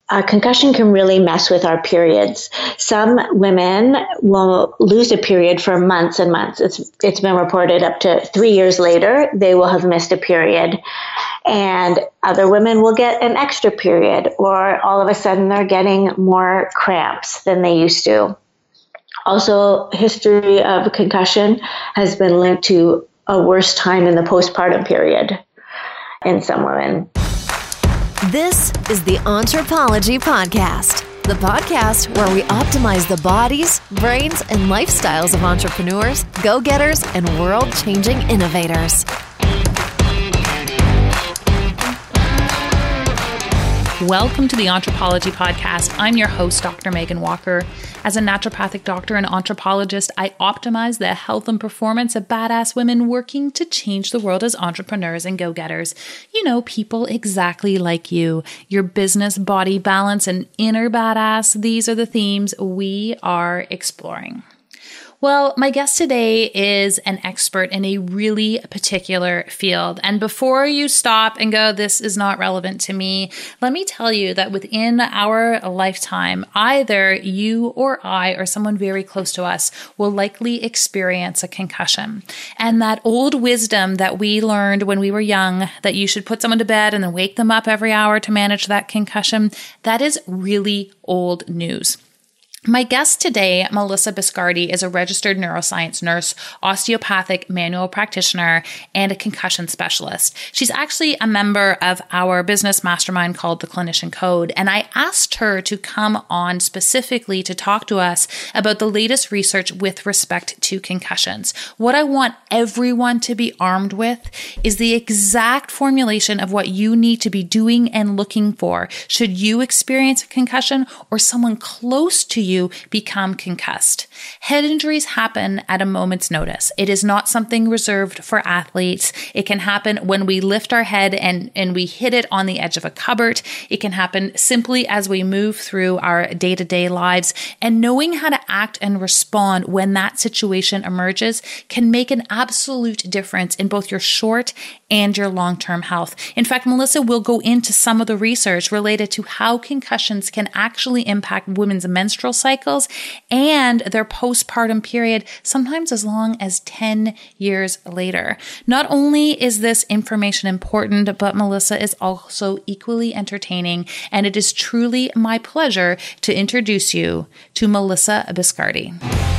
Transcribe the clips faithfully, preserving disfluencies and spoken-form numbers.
a concussion can really mess with our periods. Some women will lose a period for months and months. It's it's been reported up to three years later, they will have missed a period. And other women will get an extra period, or all of a sudden they're getting more cramps than they used to. Also, history of concussion has been linked to a worse time in the postpartum period in some women. This is the Anthropology Podcast, the podcast where we optimize the bodies, brains, and lifestyles of entrepreneurs, go-getters, and world-changing innovators. Welcome to the Anthropology Podcast. I'm your host, Doctor Megan Walker. As a naturopathic doctor and anthropologist, I optimize the health and performance of badass women working to change the world as entrepreneurs and go-getters. You know, people exactly like you. Your business, body balance, and inner badass, these are the themes we are exploring. Well, my guest today is an expert in a really particular field. And before you stop and go, this is not relevant to me, let me tell you that within our lifetime, either you or I or someone very close to us will likely experience a concussion. And that old wisdom that we learned when we were young, that you should put someone to bed and then wake them up every hour to manage that concussion, that is really old news. My guest today, Melissa Biscardi, is a registered neuroscience nurse, osteopathic manual practitioner, and a concussion specialist. She's actually a member of our business mastermind called the Clinician Code, and I asked her to come on specifically to talk to us about the latest research with respect to concussions. What I want everyone to be armed with is the exact formulation of what you need to be doing and looking for should you experience a concussion or someone close to you you become concussed. Head injuries happen at a moment's notice. It is not something reserved for athletes. It can happen when we lift our head and, and we hit it on the edge of a cupboard. It can happen simply as we move through our day-to-day lives. And knowing how to act and respond when that situation emerges can make an absolute difference in both your short and your long-term health. In fact, Melissa will go into some of the research related to how concussions can actually impact women's menstrual cycles and their postpartum period, sometimes as long as ten years later. Not only is this information important, but Melissa is also equally entertaining, and it is truly my pleasure to introduce you to Melissa Biscardi.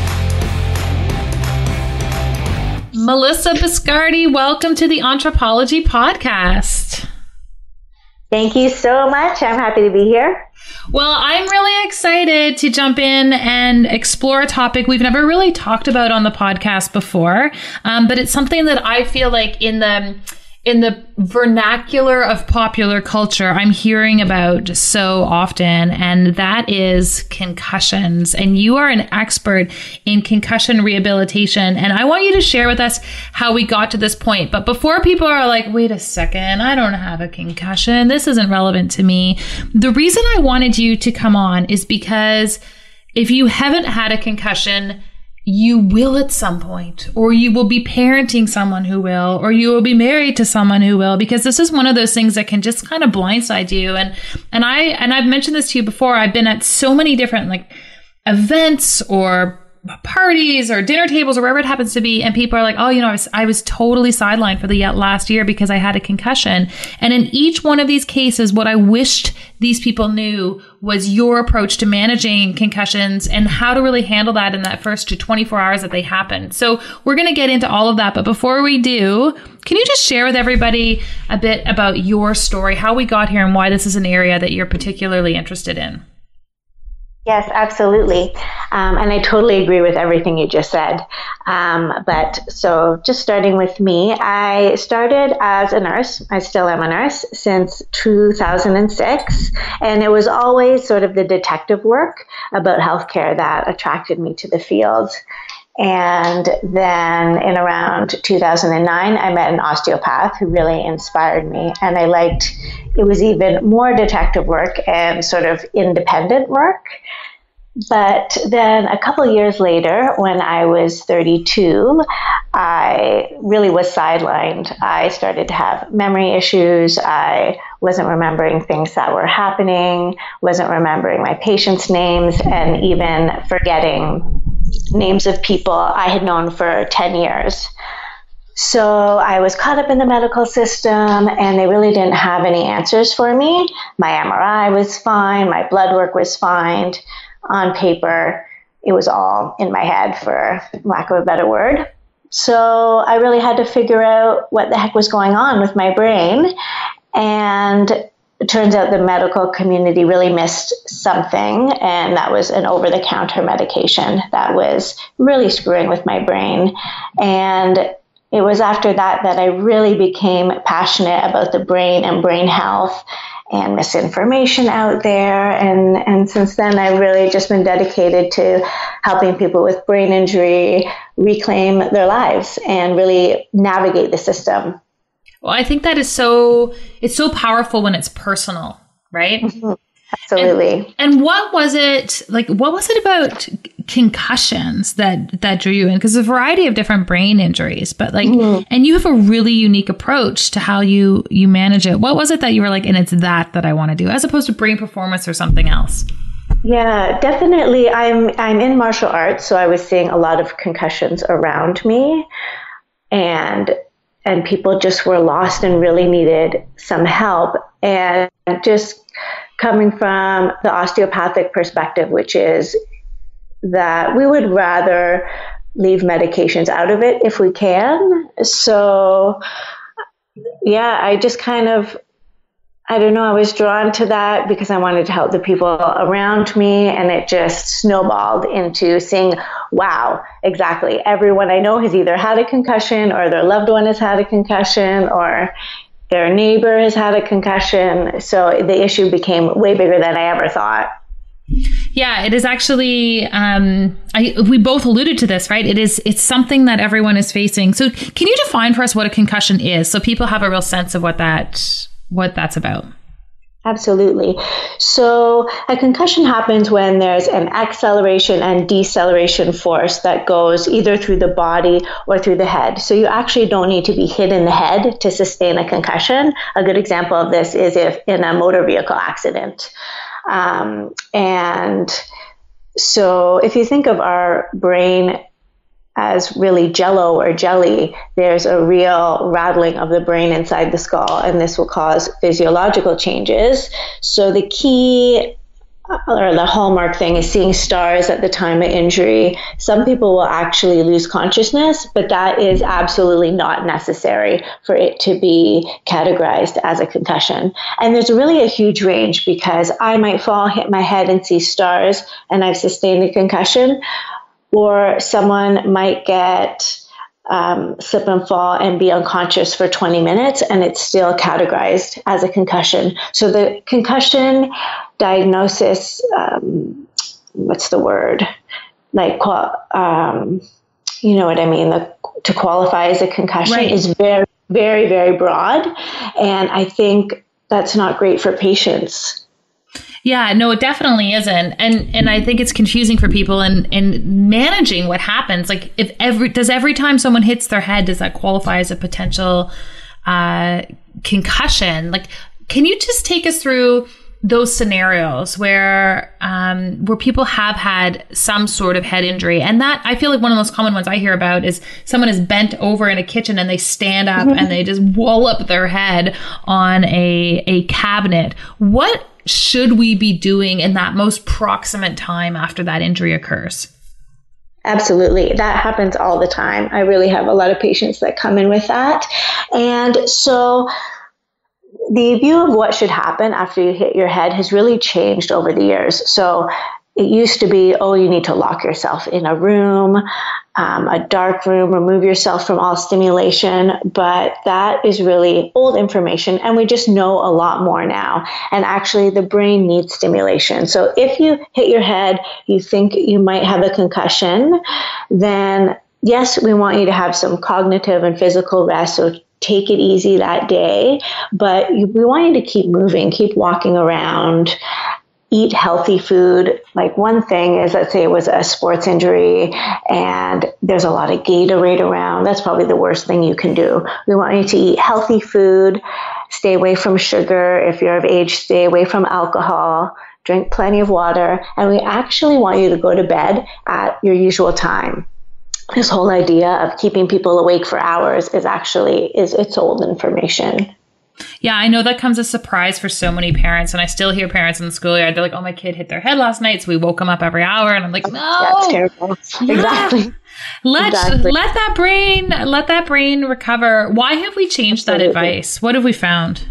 Melissa Biscardi, welcome to the Anthropology Podcast. Thank you so much. I'm happy to be here. Well, I'm really excited to jump in and explore a topic we've never really talked about on the podcast before, um, but it's something that I feel like in the in the vernacular of popular culture, I'm hearing about so often, and that is concussions. And you are an expert in concussion rehabilitation, and I want you to share with us how we got to this point. But before people are like, wait a second, I don't have a concussion, this isn't relevant to me. The reason I wanted you to come on is because if you haven't had a concussion, you will at some point, or you will be parenting someone who will, or you will be married to someone who will, because this is one of those things that can just kind of blindside you. And, and I, and I've mentioned this to you before. I've been at so many different like events or parties or dinner tables or wherever it happens to be. And people are like, oh, you know, I was, I was totally sidelined for the last year because I had a concussion. And in each one of these cases, what I wished these people knew was your approach to managing concussions and how to really handle that in that first to twenty-four hours that they happen. So we're going to get into all of that. But before we do, can you just share with everybody a bit about your story, how we got here and why this is an area that you're particularly interested in? Yes, absolutely. Um, and I totally agree with everything you just said. Um, but so just starting with me, I started as a nurse. I still am a nurse since two thousand six. And it was always sort of the detective work about healthcare that attracted me to the field. And then in around two thousand nine, I met an osteopath who really inspired me. And I liked, it was even more detective work and sort of independent work. But then a couple of years later, when I was thirty-two, I really was sidelined. I started to have memory issues. I wasn't remembering things that were happening, wasn't remembering my patients' names, and even forgetting names of people I had known for ten years. So I was caught up in the medical system, and they really didn't have any answers for me. My M R I was fine. My blood work was fine. On paper, it was all in my head, for lack of a better word. So I really had to figure out what the heck was going on with my brain. And it turns out the medical community really missed something, and that was an over-the-counter medication that was really screwing with my brain. And it was after that that I really became passionate about the brain and brain health and misinformation out there. And, and since then, I've really just been dedicated to helping people with brain injury reclaim their lives and really navigate the system. Well, I think that is so, it's so powerful when it's personal, right? Mm-hmm. Absolutely. And, and what was it, like, what was it about concussions that, that drew you in? Because there's a variety of different brain injuries, but like, mm-hmm. and you have a really unique approach to how you, you manage it. What was it that you were like, and it's that that I want to do, as opposed to brain performance or something else? Yeah, definitely. I'm, I'm in martial arts, so I was seeing a lot of concussions around me, and and people just were lost and really needed some help. And just coming from the osteopathic perspective, which is that we would rather leave medications out of it if we can. So, yeah, I just kind of, I don't know, I was drawn to that because I wanted to help the people around me, and it just snowballed into seeing, wow, exactly, everyone I know has either had a concussion, or their loved one has had a concussion, or their neighbor has had a concussion. So the issue became way bigger than I ever thought. Yeah, it is actually, um, I, we both alluded to this, right? It is, it's something that everyone is facing. So can you define for us what a concussion is, so people have a real sense of what that, what that's about? Absolutely. So a concussion happens when there's an acceleration and deceleration force that goes either through the body or through the head. So you actually don't need to be hit in the head to sustain a concussion. A good example of this is if in a motor vehicle accident. Um, and so if you think of our brain as really jello or jelly, there's a real rattling of the brain inside the skull, and this will cause physiological changes. So the key or the hallmark thing is seeing stars at the time of injury. Some people will actually lose consciousness, but that is absolutely not necessary for it to be categorized as a concussion. And there's really a huge range, because I might fall, hit my head, and see stars, and I've sustained a concussion. Or someone might get um, slip and fall and be unconscious for twenty minutes, and it's still categorized as a concussion. So the concussion diagnosis, um, what's the word? Like, um, you know what I mean? The, to qualify as a concussion right. is very, very, very broad. And I think that's not great for patients. Yeah, no, it definitely isn't. And and I think it's confusing for people in, in managing what happens. Like, if every does every time someone hits their head, does that qualify as a potential uh, concussion? Like, can you just take us through those scenarios where um, where people have had some sort of head injury? And that, I feel like one of the most common ones I hear about is someone is bent over in a kitchen and they stand up mm-hmm. and they just wallop their head on a a cabinet. What should we be doing in that most proximate time after that injury occurs? Absolutely. That happens all the time. I really have a lot of patients that come in with that. And so the view of what should happen after you hit your head has really changed over the years. So it used to be, oh, you need to lock yourself in a room, um, a dark room, remove yourself from all stimulation. But that is really old information, and we just know a lot more now. And actually, the brain needs stimulation. So if you hit your head, you think you might have a concussion, then yes, we want you to have some cognitive and physical rest. So take it easy that day, but we want you to keep moving, keep walking around. eat healthy food. Like one thing is, let's say it was a sports injury and there's a lot of Gatorade around. That's probably the worst thing you can do. We want you to eat healthy food, stay away from sugar. If you're of age, stay away from alcohol, drink plenty of water. And we actually want you to go to bed at your usual time. This whole idea of keeping people awake for hours is actually, is it's old information. Yeah, I know that comes as a surprise for so many parents. And I still hear parents in the schoolyard, they're like, oh, my kid hit their head last night, so we woke them up every hour. And I'm like, no. That's terrible. Yeah. Exactly. Let, exactly. let that brain, let that brain recover. Why have we changed that Absolutely. advice? What have we found?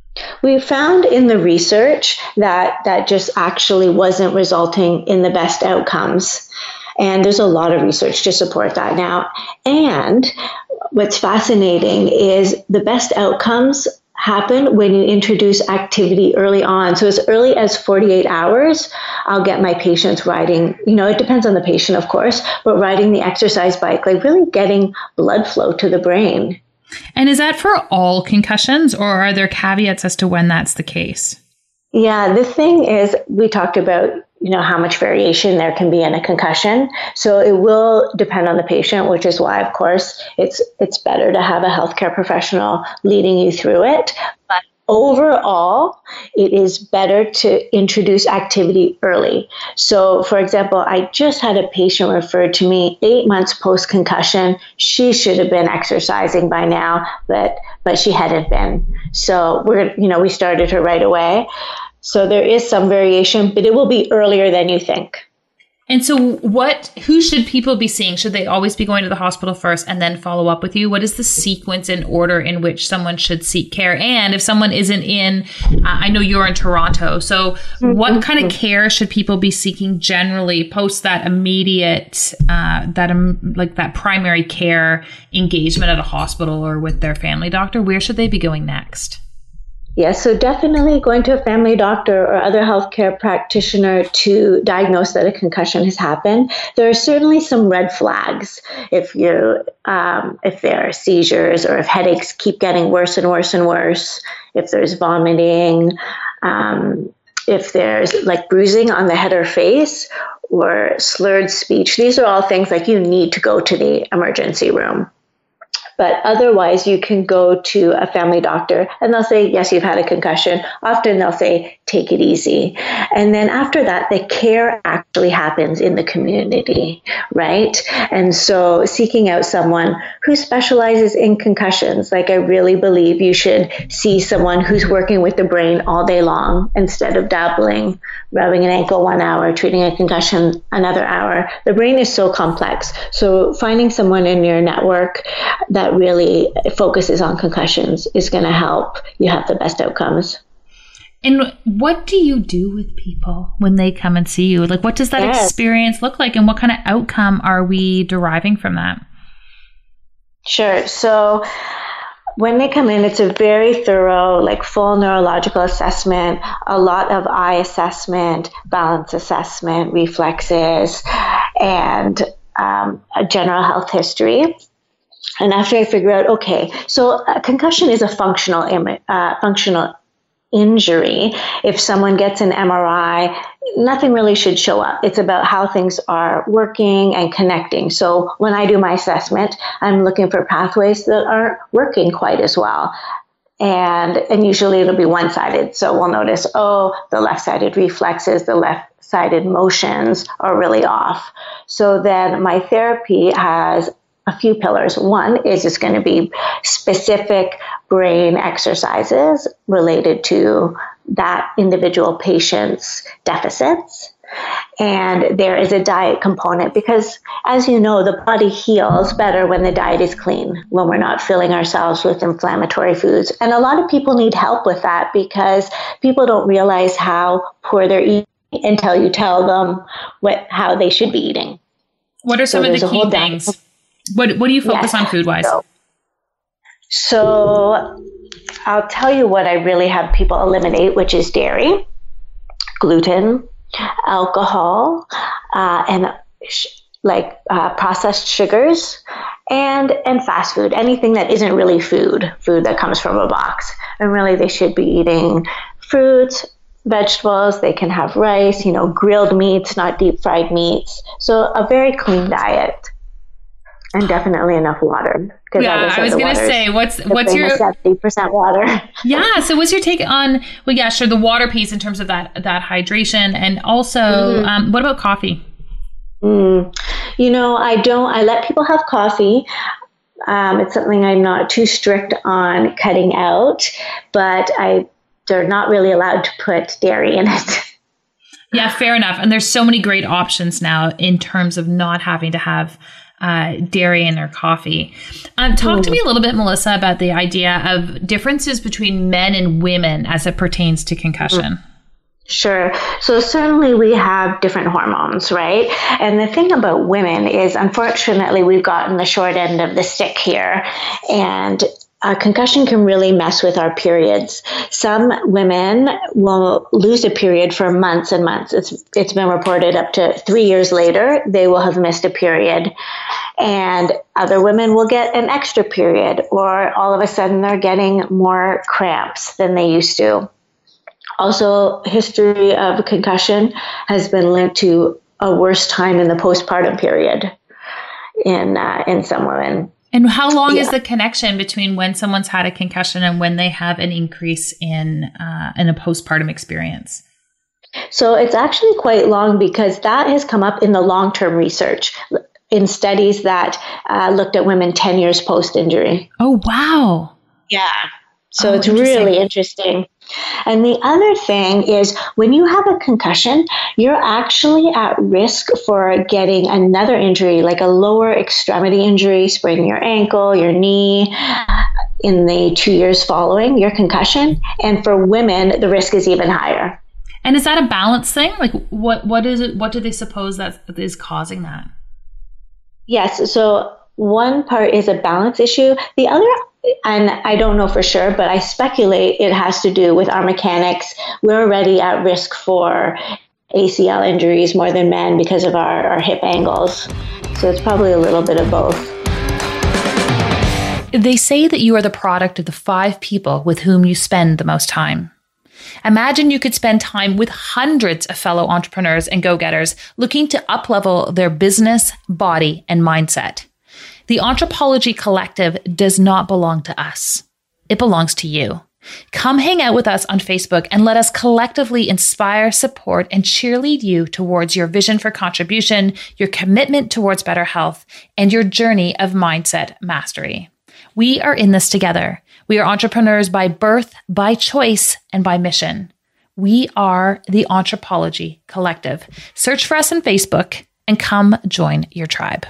We found in the research that that just actually wasn't resulting in the best outcomes. And there's a lot of research to support that now. And what's fascinating is the best outcomes happen when you introduce activity early on. So as early as forty-eight hours, I'll get my patients riding, you know, it depends on the patient, of course, but riding the exercise bike, like really getting blood flow to the brain. And is that for all concussions, or are there caveats as to when that's the case? Yeah, the thing is, we talked about, you know, how much variation there can be in a concussion. So it will depend on the patient, which is why, of course, it's it's better to have a healthcare professional leading you through it. But overall, it is better to introduce activity early. So, for example, I just had a patient referred to me eight months post-concussion. She should have been exercising by now, but but she hadn't been. So we're, you know, we started her right away. So there is some variation, but it will be earlier than you think. And so what, who should people be seeing? Should they always be going to the hospital first and then follow up with you? What is the sequence and order in which someone should seek care? And if someone isn't in, uh, I know you're in Toronto, so mm-hmm. what kind of care should people be seeking generally post that immediate, uh, that um, like that primary care engagement at a hospital or with their family doctor? Where should they be going next? Yes, so definitely going to a family doctor or other healthcare practitioner to diagnose that a concussion has happened. There are certainly some red flags if you um, if there are seizures or if headaches keep getting worse and worse and worse, if there's vomiting, um, if there's like bruising on the head or face or slurred speech. These are all things like you need to go to the emergency room. But otherwise, you can go to a family doctor and they'll say, yes, you've had a concussion. Often they'll say, take it easy. And then after that, the care actually happens in the community, right? And so seeking out someone who specializes in concussions, like I really believe you should see someone who's working with the brain all day long instead of dabbling, rubbing an ankle one hour, treating a concussion another hour. The brain is so complex. So finding someone in your network that really focuses on concussions is going to help you have the best outcomes. And what do you do with people when they come and see you? Like, what does that yes. experience look like, and what kind of outcome are we deriving from that? Sure. So when they come in, it's a very thorough, like full neurological assessment, a lot of eye assessment, balance assessment, reflexes, and um, a general health history. And after I figure out, okay, so a concussion is a functional Im- uh, functional injury. If someone gets an M R I, nothing really should show up. It's about how things are working and connecting. So when I do my assessment, I'm looking for pathways that aren't working quite as well. And and usually it'll be one-sided. So we'll notice, oh, the left-sided reflexes, the left-sided motions are really off. So then my therapy has a few pillars. One is it's going to be specific brain exercises related to that individual patient's deficits. And there is a diet component because, as you know, the body heals better when the diet is clean, when we're not filling ourselves with inflammatory foods. And a lot of people need help with that because people don't realize how poor they're eating until you tell them what how they should be eating. What are some so of the key things? Diet. What What do you focus yes. on food-wise? So, so I'll tell you what I really have people eliminate, which is dairy, gluten, alcohol, uh, and sh- like uh, processed sugars, and and fast food, anything that isn't really food, food that comes from a box. And really they should be eating fruits, vegetables, they can have rice, you know, grilled meats, not deep fried meats. So a very clean diet. And definitely enough water. Yeah, I, I was going to say, what's what's your seventy percent water? Yeah. So, what's your take on? Well, yeah, sure, the water piece in terms of that that hydration, and also, mm. um, what about coffee? Mm. You know, I don't. I let people have coffee. Um, it's something I'm not too strict on cutting out, but I they're not really allowed to put dairy in it. Yeah, fair enough. And there's so many great options now in terms of not having to have Uh, dairy in their coffee. Um, talk to me a little bit, Melissa, about the idea of differences between men and women as it pertains to concussion. Sure. So certainly we have different hormones, right? And the thing about women is, unfortunately, we've gotten the short end of the stick here. And Uh, concussion can really mess with our periods. Some women will lose a period for months and months. It's it's been reported up to three years later, they will have missed a period. And other women will get an extra period, or all of a sudden they're getting more cramps than they used to. Also, history of concussion has been linked to a worse time in the postpartum period in uh, in some women. And how long yeah. is the connection between when someone's had a concussion and when they have an increase in uh, in a postpartum experience? So it's actually quite long, because that has come up in the long-term research in studies that uh, looked at women ten years post-injury. Oh, wow. Yeah. So oh, it's interesting. really interesting. And the other thing is, when you have a concussion, you're actually at risk for getting another injury, like a lower extremity injury, spraining your ankle, your knee, in the two years following your concussion. And for women, the risk is even higher. And is that a balance thing? Like, what what is it? What do they suppose that is causing that? Yes. So one part is a balance issue. The other, and I don't know for sure, but I speculate it has to do with our mechanics. We're already at risk for A C L injuries more than men because of our, our hip angles. So it's probably a little bit of both. They say that you are the product of the five people with whom you spend the most time. Imagine you could spend time with hundreds of fellow entrepreneurs and go-getters looking to up-level their business, body, and mindset. The Anthropology Collective does not belong to us. It belongs to you. Come hang out with us on Facebook and let us collectively inspire, support, and cheerlead you towards your vision for contribution, your commitment towards better health, and your journey of mindset mastery. We are in this together. We are entrepreneurs by birth, by choice, and by mission. We are the Anthropology Collective. Search for us on Facebook and come join your tribe.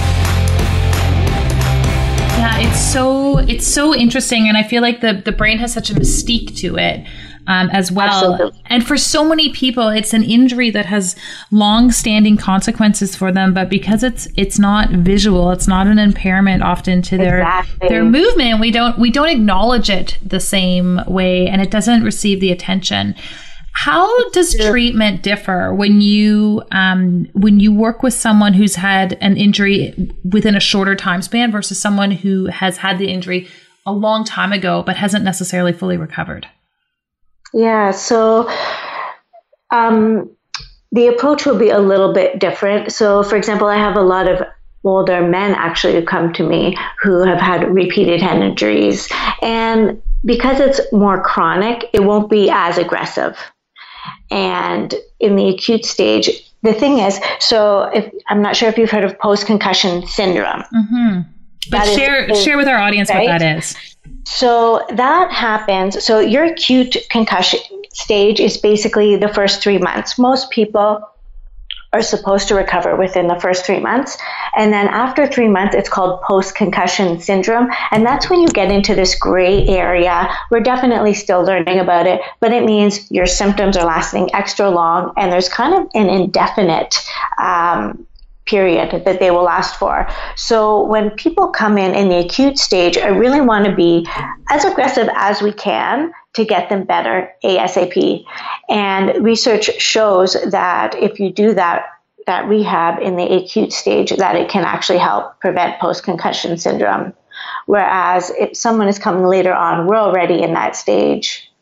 Yeah, it's so it's so interesting, and I feel like the, the brain has such a mystique to it um, as well. Absolutely. And for so many people, it's an injury that has long-standing consequences for them. But because it's it's not visual, it's not an impairment often to their exactly. their movement. We don't we don't acknowledge it the same way, and it doesn't receive the attention. How does treatment differ when you um, when you work with someone who's had an injury within a shorter time span versus someone who has had the injury a long time ago but hasn't necessarily fully recovered? Yeah, so um, the approach will be a little bit different. So, for example, I have a lot of older men actually who come to me who have had repeated head injuries. And because it's more chronic, it won't be as aggressive. And in the acute stage, the thing is, so if, I'm not sure if you've heard of post-concussion syndrome. Mm-hmm. But share is, share with our audience right? what that is. So that happens. So your acute concussion stage is basically the first three months. Most people are supposed to recover within the first three months. And then after three months, it's called post-concussion syndrome. And that's when you get into this gray area. We're definitely still learning about it, but it means your symptoms are lasting extra long, and there's kind of an indefinite um, period that they will last for. So when people come in in the acute stage, I really want to be as aggressive as we can to get them better ASAP. And research shows that if you do that, that rehab in the acute stage, that it can actually help prevent post-concussion syndrome. Whereas if someone is coming later on, we're already in that stage.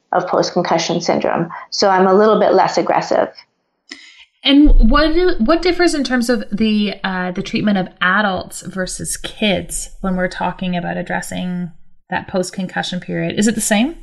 of post-concussion syndrome. So I'm a little bit less aggressive. And what what differs in terms of the uh, the treatment of adults versus kids when we're talking about addressing that post-concussion period? Is it the same?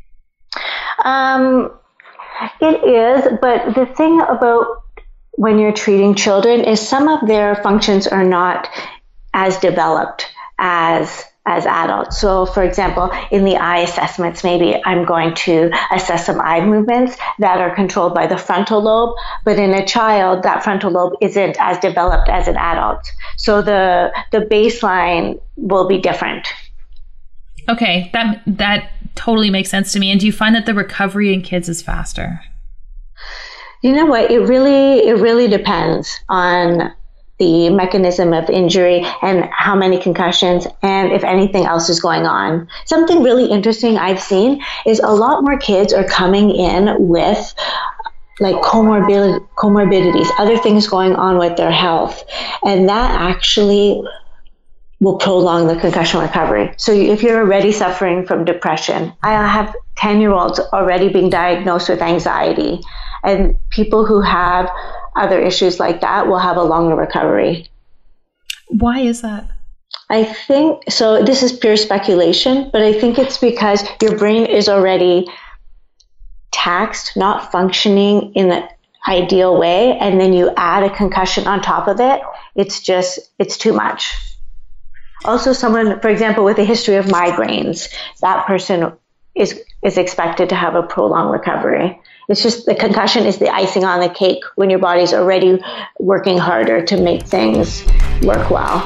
Um, it is, but the thing about when you're treating children is some of their functions are not as developed as as adults. So, for example, in the eye assessments, maybe I'm going to assess some eye movements that are controlled by the frontal lobe, but in a child, that frontal lobe isn't as developed as an adult. So the the baseline will be different. Okay, that that totally makes sense to me. And do you find that the recovery in kids is faster? You know what? It really it really depends on the mechanism of injury and how many concussions and if anything else is going on. Something really interesting I've seen is a lot more kids are coming in with like comorbid comorbidities, other things going on with their health. And that actually will prolong the concussion recovery. So if you're already suffering from depression, I have ten-year-olds already being diagnosed with anxiety, and people who have other issues like that will have a longer recovery. Why is that? I think, so this is pure speculation, but I think it's because your brain is already taxed, not functioning in the ideal way, and then you add a concussion on top of it. It's just, it's too much. Also, someone, for example, with a history of migraines, that person is is expected to have a prolonged recovery. It's just the concussion is the icing on the cake when your body's already working harder to make things work well.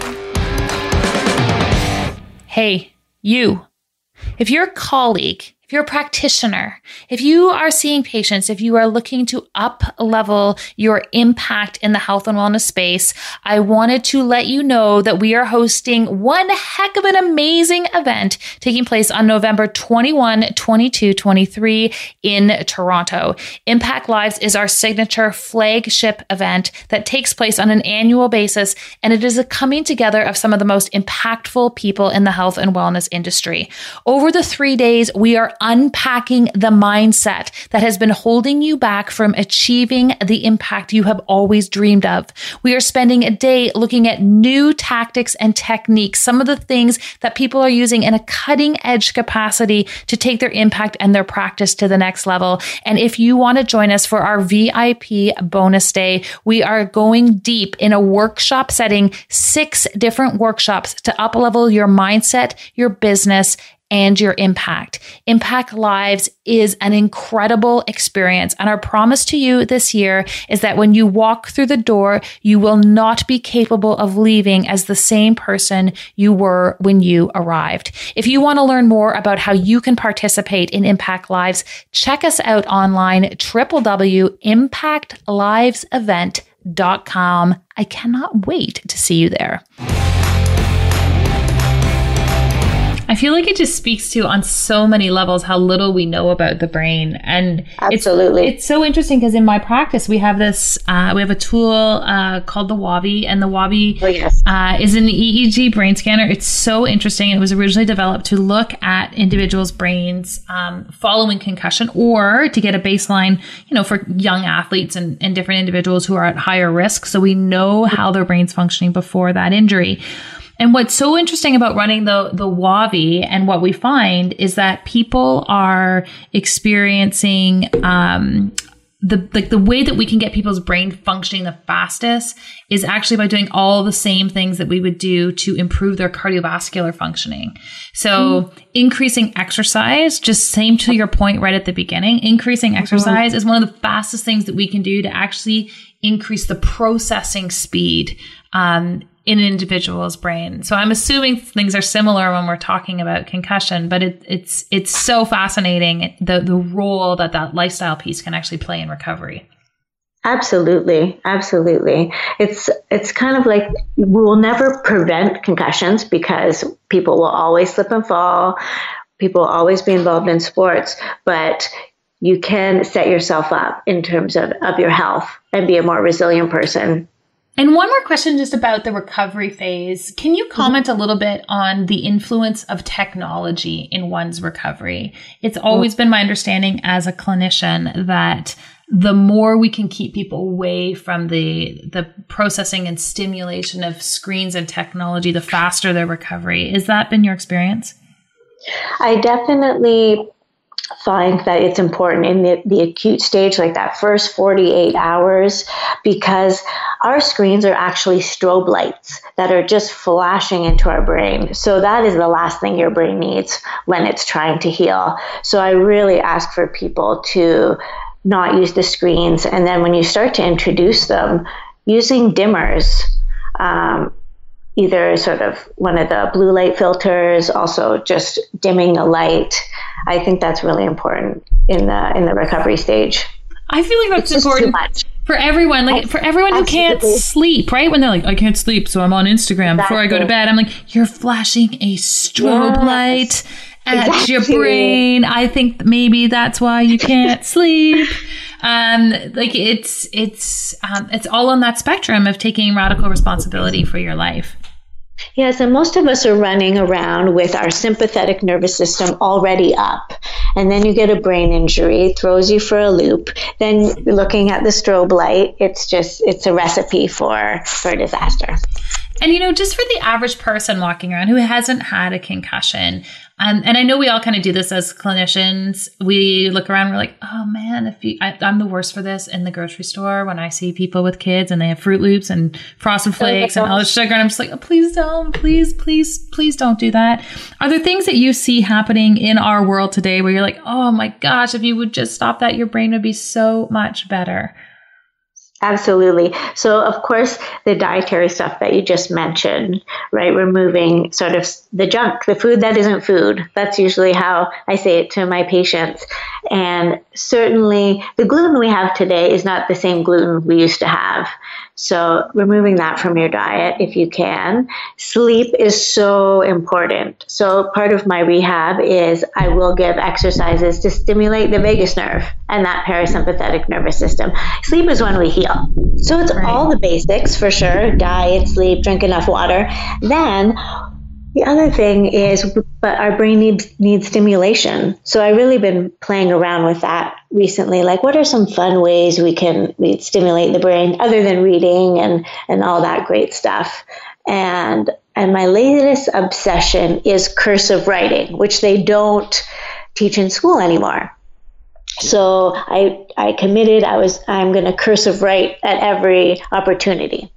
Hey, you. If you're a colleague, if you're a practitioner, if you are seeing patients, if you are looking to up level your impact in the health and wellness space, I wanted to let you know that we are hosting one heck of an amazing event taking place on November twenty-first, twenty-second, twenty-third in Toronto. Impact Lives is our signature flagship event that takes place on an annual basis, and it is a coming together of some of the most impactful people in the health and wellness industry. Over the three days, we are unpacking the mindset that has been holding you back from achieving the impact you have always dreamed of. We are spending a day looking at new tactics and techniques, some of the things that people are using in a cutting edge capacity to take their impact and their practice to the next level. And if you want to join us for our V I P bonus day, we are going deep in a workshop setting, six different workshops to up level your mindset, your business, and your impact. Impact Lives is an incredible experience. And our promise to you this year is that when you walk through the door, you will not be capable of leaving as the same person you were when you arrived. If you want to learn more about how you can participate in Impact Lives, check us out online, w w w dot impact lives event dot com. I cannot wait to see you there. I feel like it just speaks to on so many levels how little we know about the brain. And absolutely, it's, it's so interesting because in my practice, we have this, uh, we have a tool uh, called the WAVI, and the WAVI oh, yes. uh, is an E E G brain scanner. It's so interesting. It was originally developed to look at individuals' brains um, following concussion, or to get a baseline, you know, for young athletes and, and different individuals who are at higher risk. So we know how their brain's functioning before that injury. And what's so interesting about running the, the WAVI and what we find is that people are experiencing, um, the, like the way that we can get people's brain functioning the fastest is actually by doing all the same things that we would do to improve their cardiovascular functioning. So mm. increasing exercise, just same to your point right at the beginning, increasing exercise mm-hmm. is one of the fastest things that we can do to actually increase the processing speed, um, in an individual's brain. So I'm assuming things are similar when we're talking about concussion, but it, it's it's so fascinating the the role that that lifestyle piece can actually play in recovery. Absolutely, absolutely. It's it's kind of like we will never prevent concussions because people will always slip and fall. People will always be involved in sports, but you can set yourself up in terms of, of your health and be a more resilient person. And one more question just about the recovery phase. Can you comment mm-hmm. a little bit on the influence of technology in one's recovery? It's always mm-hmm. been my understanding as a clinician that the more we can keep people away from the the processing and stimulation of screens and technology, the faster their recovery. Has that been your experience? I definitely find that it's important in the, the acute stage, like that first forty-eight hours, because our screens are actually strobe lights that are just flashing into our brain. So that is the last thing your brain needs when it's trying to heal. So I really ask for people to not use the screens. And then when you start to introduce them, using dimmers, um, either sort of one of the blue light filters, also just dimming the light. I think that's really important in the in the recovery stage. I feel like that's important for everyone, like I, for everyone who absolutely. can't sleep, right? When they're like, I can't sleep, so I'm on Instagram exactly. before I go to bed. I'm like, you're flashing a strobe yes. light at exactly. your brain. I think maybe that's why you can't sleep. Um, like it's it's um, it's all on that spectrum of taking radical responsibility for your life. Yes, and most of us are running around with our sympathetic nervous system already up. And then you get a brain injury, throws you for a loop. Then you're looking at the strobe light. It's just, it's a recipe for, for disaster. And, you know, just for the average person walking around who hasn't had a concussion, um, and I know we all kind of do this as clinicians, we look around and we're like, oh man, if you, I, I'm the worst for this in the grocery store when I see people with kids and they have Fruit Loops and Frosted Flakes oh and all this sugar. And I'm just like, oh, please don't, please, please, please don't do that. Are there things that you see happening in our world today where you're like, oh my gosh, if you would just stop that, your brain would be so much better? Absolutely. So, of course, the dietary stuff that you just mentioned, right? Removing sort of the junk, the food that isn't food. That's usually how I say it to my patients. And certainly the gluten we have today is not the same gluten we used to have. So removing that from your diet if you can. Sleep is so important. So part of my rehab is I will give exercises to stimulate the vagus nerve and that parasympathetic nervous system. Sleep is when we heal. So it's right. all the basics for sure. Diet, sleep, drink enough water. Then the other thing is, but our brain needs needs stimulation. So I've really been playing around with that recently. Like, what are some fun ways we can we stimulate the brain other than reading and, and all that great stuff? And and my latest obsession is cursive writing, which they don't teach in school anymore. So I I committed. I was I'm going to cursive write at every opportunity.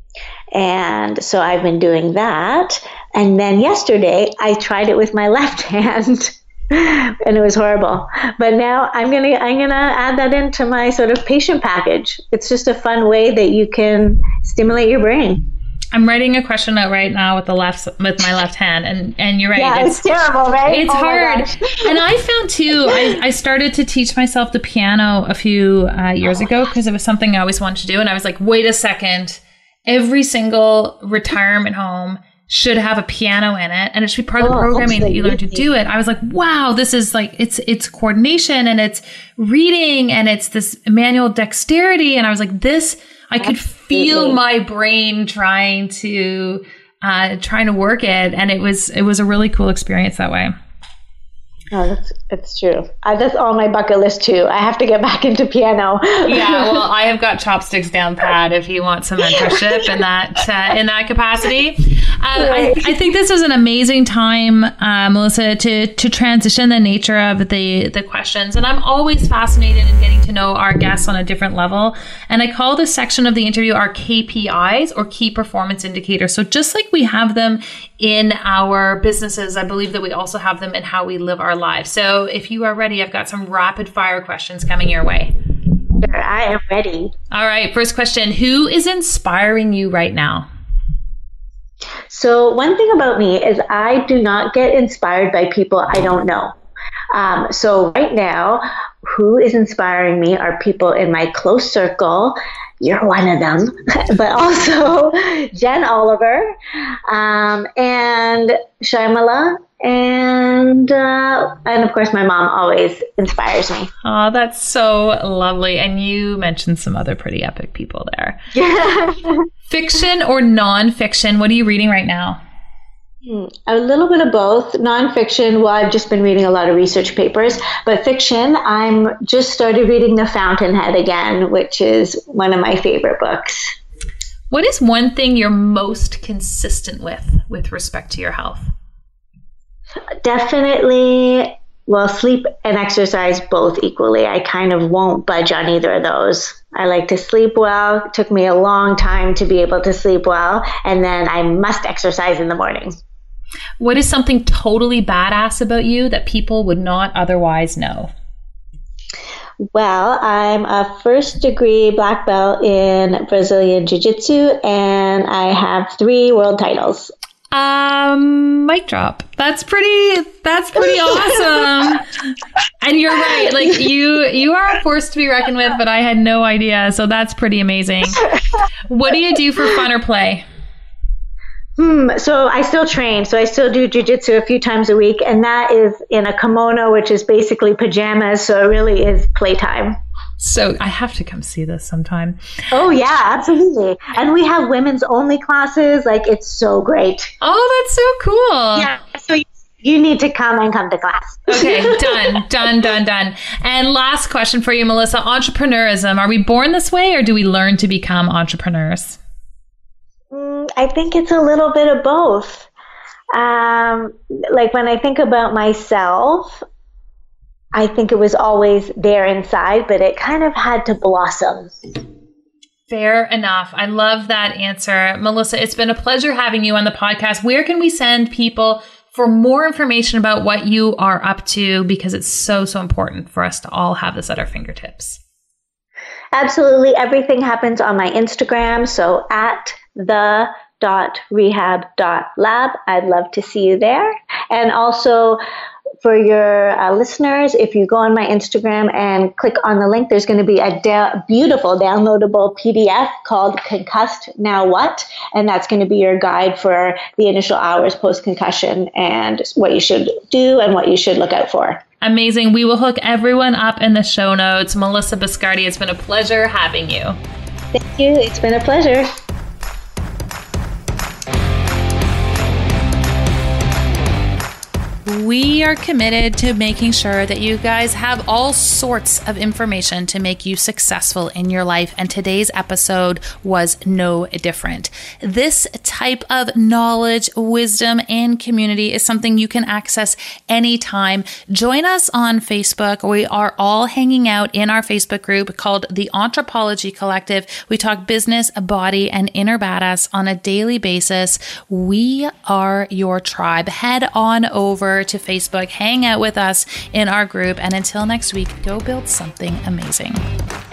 And so I've been doing that. And then yesterday I tried it with my left hand and it was horrible. But now I'm going to I'm going to add that into my sort of patient package. It's just a fun way that you can stimulate your brain. I'm writing a question out right now with the left with my left hand, and, and you're right. Yeah, it's, it's terrible, right? It's oh hard. And I found too, I, I started to teach myself the piano a few uh, years oh ago because it was something I always wanted to do. And I was like, wait a second. Every single retirement home should have a piano in it, and it should be part of the oh, programming that you learn to do it. I was like, wow, this is like, it's it's coordination and it's reading and it's this manual dexterity. And I was like, this, I could Absolutely. feel my brain trying to uh, trying to work it, and it was it was a really cool experience that way. Oh, that's it's true. I, that's on my bucket list too. I have to get back into piano. Yeah, well, I have got chopsticks down pat if you want some mentorship in that uh, in that capacity. Uh, right. I, I think this is an amazing time, uh, Melissa, to to transition the nature of the the questions. And I'm always fascinated in getting to know our guests on a different level. And I call this section of the interview our K P Is, or key performance indicators. So just like we have them in our businesses, I believe that we also have them in how we live our lives. So if you are ready, I've got some rapid fire questions coming your way. Sure, I am ready. All right. First question. Who is inspiring you right now? So one thing about me is I do not get inspired by people I don't know. Um, so right now, who is inspiring me are people in my close circle. You're one of them, but also Jen Oliver um, and Shyamala And, uh, and of course, my mom always inspires me. Oh, that's so lovely. And you mentioned some other pretty epic people there. Fiction or nonfiction? What are you reading right now? A little bit of both. Nonfiction, well, I've just been reading a lot of research papers, but fiction, I'm just started reading The Fountainhead again, which is one of my favorite books. What is one thing you're most consistent with, with respect to your health? Definitely, well, sleep and exercise both equally. I kind of won't budge on either of those. I like to sleep well. It took me a long time to be able to sleep well, and then I must exercise in the morning. What is something totally badass about you that people would not otherwise know? Well, I'm a first degree black belt in Brazilian Jiu-Jitsu, and I have three world titles. Um, mic drop. That's pretty, that's pretty awesome. And you're right. Like you, you are a force to be reckoned with, but I had no idea. So that's pretty amazing. What do you do for fun or play? Hmm. So I still train. So I still do jiu-jitsu a few times a week, and that is in a kimono, which is basically pajamas. So it really is playtime. So I have to come see this sometime. Oh, yeah, absolutely. And we have women's only classes. Like, it's so great. Oh, that's so cool. Yeah. So you, you need to come and come to class. Okay, done, done, done, done. And last question for you, Melissa. Entrepreneurism. Are we born this way, or do we learn to become entrepreneurs? Mm, I think it's a little bit of both. Um, like when I think about myself, I think it was always there inside, but it kind of had to blossom. Fair enough. I love that answer. Melissa, it's been a pleasure having you on the podcast. Where can we send people for more information about what you are up to? Because it's so, so important for us to all have this at our fingertips. Absolutely. Everything happens on my Instagram. So at the dot rehab dot lab. I'd love to see you there. And also, for your uh, listeners, if you go on my Instagram and click on the link, there's going to be a da- beautiful downloadable P D F called Concussed Now What? And that's going to be your guide for the initial hours post-concussion and what you should do and what you should look out for. Amazing. We will hook everyone up in the show notes. Melissa Biscardi, it's been a pleasure having you. Thank you. It's been a pleasure. We are committed to making sure that you guys have all sorts of information to make you successful in your life, and today's episode was no different. This type of knowledge, wisdom, and community is something you can access anytime. Join us on Facebook. We are all hanging out in our Facebook group called the Anthropology Collective. We talk business, body, and inner badass on a daily basis. We are your tribe. Head on over to Facebook, hang out with us in our group, and until next week, go build something amazing.